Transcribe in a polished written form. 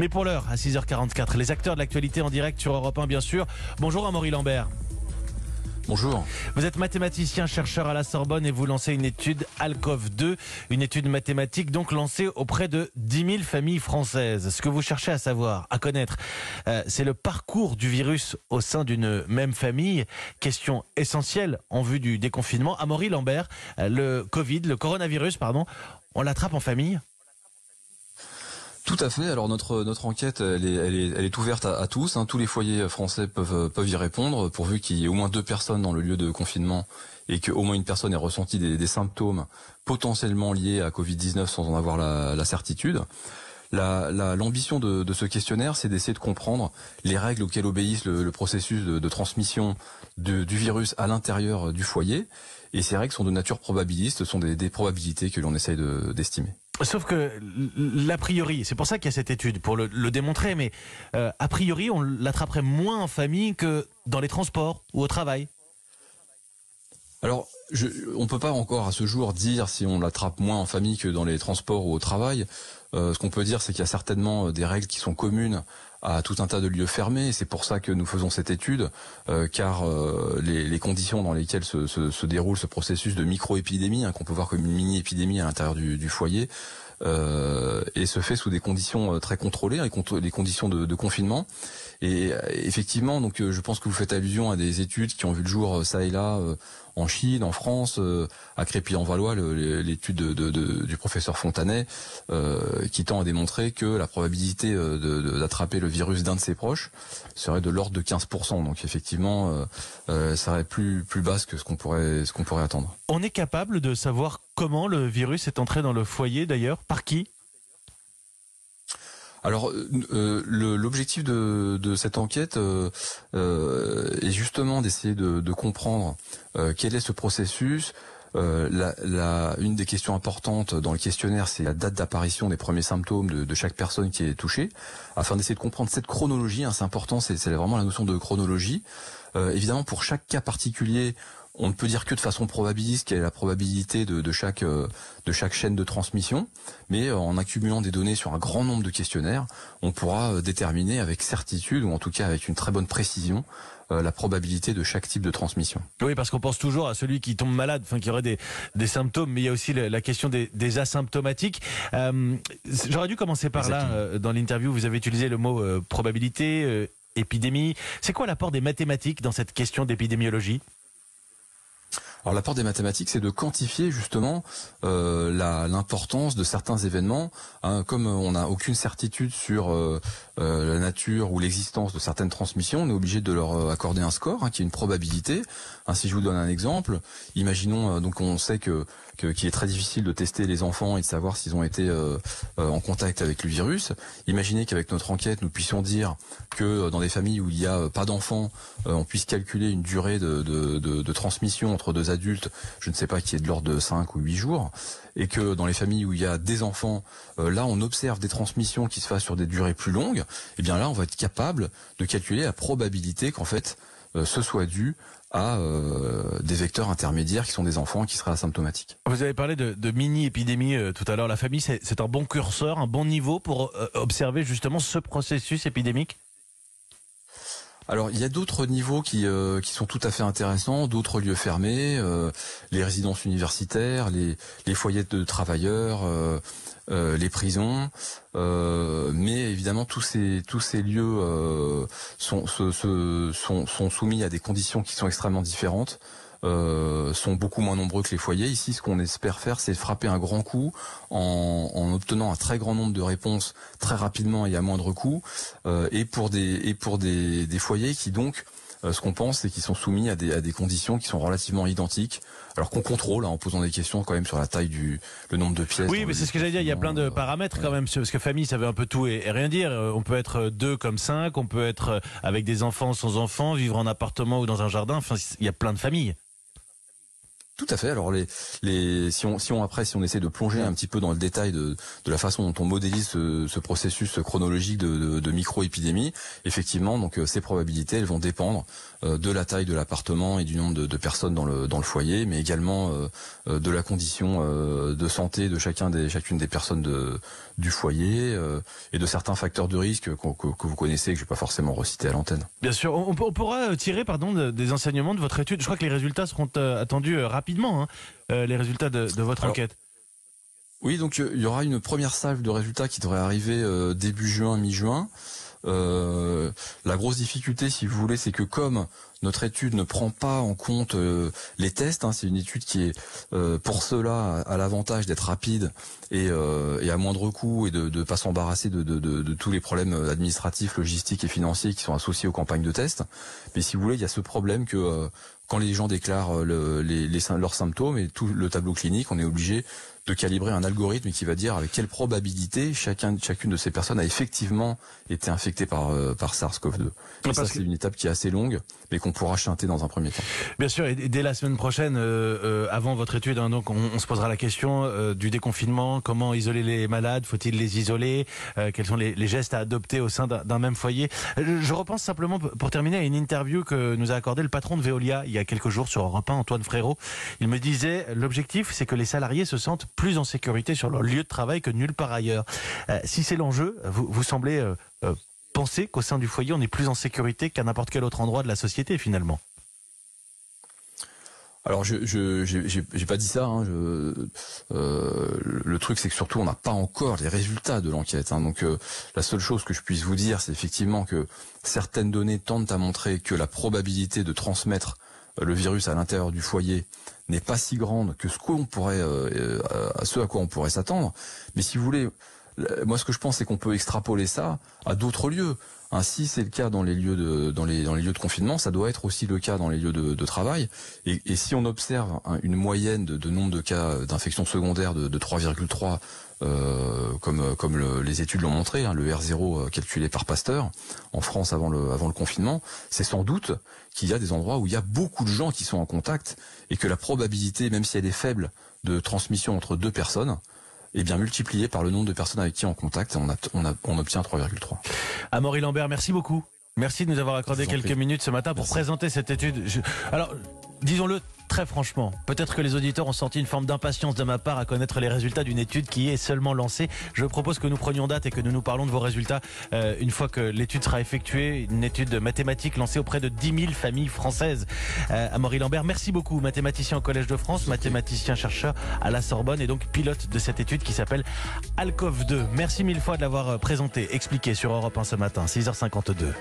Mais pour l'heure, à 6h44, les acteurs de l'actualité en direct sur Europe 1, bien sûr. Bonjour Amaury Lambert. Bonjour. Vous êtes mathématicien, chercheur à la Sorbonne et vous lancez une étude ALCOV 2, une étude mathématique donc lancée auprès de 10 000 familles françaises. Ce que vous cherchez à savoir, à connaître, c'est le parcours du virus au sein d'une même famille. Question essentielle en vue du déconfinement. Amaury Lambert, le coronavirus, on l'attrape en famille ? Tout à fait. Alors notre enquête, elle est ouverte à tous. Tous les foyers français peuvent y répondre, pourvu qu'il y ait au moins 2 personnes dans le lieu de confinement et qu'au moins une personne ait ressenti des symptômes potentiellement liés à Covid-19 sans en avoir la certitude. L'ambition de ce questionnaire, c'est d'essayer de comprendre les règles auxquelles obéissent le processus de transmission du virus à l'intérieur du foyer. Et ces règles sont de nature probabiliste, ce sont des probabilités que l'on essaye d'estimer. Sauf que, l'a priori, c'est pour ça qu'il y a cette étude, pour le démontrer, mais a priori, on l'attraperait moins en famille que dans les transports ou au travail. Alors, on peut pas encore à ce jour dire si on l'attrape moins en famille que dans les transports ou au travail. Ce qu'on peut dire, c'est qu'il y a certainement des règles qui sont communes à tout un tas de lieux fermés. C'est pour ça que nous faisons cette étude, car les conditions dans lesquelles se déroule ce processus de micro-épidémie, qu'on peut voir comme une mini-épidémie à l'intérieur du foyer, et se fait sous des conditions très contrôlées, les conditions de confinement. Et effectivement, donc je pense que vous faites allusion à des études qui ont vu le jour ça et là en Chine, en France, à Crépy-en-Valois, l'étude du professeur Fontanet, qui tend à démontrer que la probabilité d'attraper le virus d'un de ses proches serait de l'ordre de 15%. Donc effectivement, ça serait plus basse que ce qu'on pourrait attendre. On est capable de savoir comment le virus est entré dans le foyer d'ailleurs, par qui ? Alors, l'objectif de cette enquête est justement d'essayer de comprendre quel est ce processus. Une des questions importantes dans le questionnaire, c'est la date d'apparition des premiers symptômes de chaque personne qui est touchée, afin d'essayer de comprendre cette chronologie. C'est important, c'est vraiment la notion de chronologie. Évidemment, pour chaque cas particulier, on ne peut dire que de façon probabiliste quelle est la probabilité de chaque chaîne de transmission, mais en accumulant des données sur un grand nombre de questionnaires, on pourra déterminer avec certitude, ou en tout cas avec une très bonne précision, la probabilité de chaque type de transmission. Oui, parce qu'on pense toujours à celui qui tombe malade, qui aurait des symptômes, mais il y a aussi la question des asymptomatiques. J'aurais dû commencer par là, dans l'interview, vous avez utilisé le mot probabilité, épidémie. C'est quoi l'apport des mathématiques dans cette question d'épidémiologie ? Alors l'apport des mathématiques, c'est de quantifier justement l'importance de certains événements. Comme on n'a aucune certitude sur la nature ou l'existence de certaines transmissions, on est obligé de leur accorder un score, qui est une probabilité. Si je vous donne un exemple, imaginons donc on sait qu'il est très difficile de tester les enfants et de savoir s'ils ont été en contact avec le virus. Imaginez qu'avec notre enquête, nous puissions dire que dans des familles où il n'y a pas d'enfants, on puisse calculer une durée de transmission entre 2 adultes, je ne sais pas, qui est de l'ordre de 5 ou 8 jours, et que dans les familles où il y a des enfants, là on observe des transmissions qui se fassent sur des durées plus longues, et bien là on va être capable de calculer la probabilité qu'en fait ce soit dû à des vecteurs intermédiaires qui sont des enfants qui seraient asymptomatiques. Vous avez parlé de mini-épidémie tout à l'heure. La famille, c'est un bon curseur, un bon niveau pour observer justement ce processus épidémique ? Alors il y a d'autres niveaux qui sont tout à fait intéressants, d'autres lieux fermés, les résidences universitaires, les foyers de travailleurs, les prisons, mais évidemment tous ces lieux sont soumis à des conditions qui sont extrêmement différentes. Sont beaucoup moins nombreux que les foyers. Ici, ce qu'on espère faire, c'est frapper un grand coup en obtenant un très grand nombre de réponses très rapidement et à moindre coût, et pour des foyers qui donc, ce qu'on pense, c'est qu'ils sont soumis à des conditions qui sont relativement identiques, alors qu'on contrôle en posant des questions quand même sur la taille le nombre de pièces. Oui, mais c'est ce que j'allais dire, il y a plein de paramètres quand même, parce que famille, ça veut un peu tout et rien dire. On peut être 2 comme 5, on peut être avec des enfants, sans enfants, vivre en appartement ou dans un jardin, il y a plein de familles. Tout à fait. Alors si on essaie de plonger un petit peu dans le détail de la façon dont on modélise ce processus chronologique de micro-épidémie, effectivement, donc ces probabilités, elles vont dépendre de la taille de l'appartement et du nombre de personnes dans le foyer, mais également de la condition de santé de chacune des personnes du foyer et de certains facteurs de risque que vous connaissez, que je ne vais pas forcément reciter à l'antenne. Bien sûr, on pourra tirer des enseignements de votre étude. Je crois que les résultats seront attendus rapidement, les résultats de votre enquête. Oui, donc il y aura une première salve de résultats qui devrait arriver début juin, mi-juin. La grosse difficulté, si vous voulez, c'est que comme notre étude ne prend pas en compte les tests, c'est une étude qui est pour cela a l'avantage d'être rapide et à moindre coût et de pas s'embarrasser de tous les problèmes administratifs, logistiques et financiers qui sont associés aux campagnes de tests. Mais si vous voulez, il y a ce problème que quand les gens déclarent leurs symptômes et tout le tableau clinique, on est obligé de calibrer un algorithme qui va dire avec quelle probabilité chacune de ces personnes a effectivement été infectée par SARS-CoV-2. Et ça, c'est une étape qui est assez longue, mais qu'on pourra chanter dans un premier temps. Bien sûr, et dès la semaine prochaine, avant votre étude, donc on se posera la question du déconfinement, comment isoler les malades, faut-il les isoler, quels sont les gestes à adopter au sein d'un même foyer. Je repense simplement, pour terminer, à une interview que nous a accordé le patron de Veolia il y a quelques jours sur Europe 1, Antoine Frérot. Il me disait, l'objectif, c'est que les salariés se sentent plus en sécurité sur leur lieu de travail que nulle part ailleurs. Si c'est l'enjeu, vous semblez penser qu'au sein du foyer, on est plus en sécurité qu'à n'importe quel autre endroit de la société, finalement. Alors j'ai pas dit ça. Le truc, c'est que surtout on n'a pas encore les résultats de l'enquête. Donc la seule chose que je puisse vous dire, c'est effectivement que certaines données tendent à montrer que la probabilité de transmettre le virus à l'intérieur du foyer n'est pas si grande que ce à quoi on pourrait s'attendre. Mais si vous voulez, moi ce que je pense, c'est qu'on peut extrapoler ça à d'autres lieux. Si c'est le cas dans les lieux de confinement, ça doit être aussi le cas dans les lieux de travail. Et si on observe une moyenne de nombre de cas d'infection secondaire de 3,3, comme les études l'ont montré, le R0 calculé par Pasteur en France avant le confinement, c'est sans doute qu'il y a des endroits où il y a beaucoup de gens qui sont en contact et que la probabilité, même si elle est faible, de transmission entre deux personnes, est bien multipliée par le nombre de personnes avec qui on est en contact, et on obtient 3,3. Amaury Lambert, merci beaucoup. Merci de nous avoir accordé quelques minutes ce matin pour présenter cette étude. Alors, disons-le très franchement, peut-être que les auditeurs ont senti une forme d'impatience de ma part à connaître les résultats d'une étude qui est seulement lancée. Je propose que nous prenions date et que nous parlons de vos résultats une fois que l'étude sera effectuée, une étude mathématique lancée auprès de 10 000 familles françaises. Amaury Lambert, merci beaucoup, mathématicien au Collège de France, mathématicien-chercheur à la Sorbonne et donc pilote de cette étude qui s'appelle ALCOV2. Merci mille fois de l'avoir présenté, expliqué sur Europe 1 ce matin, 6h52.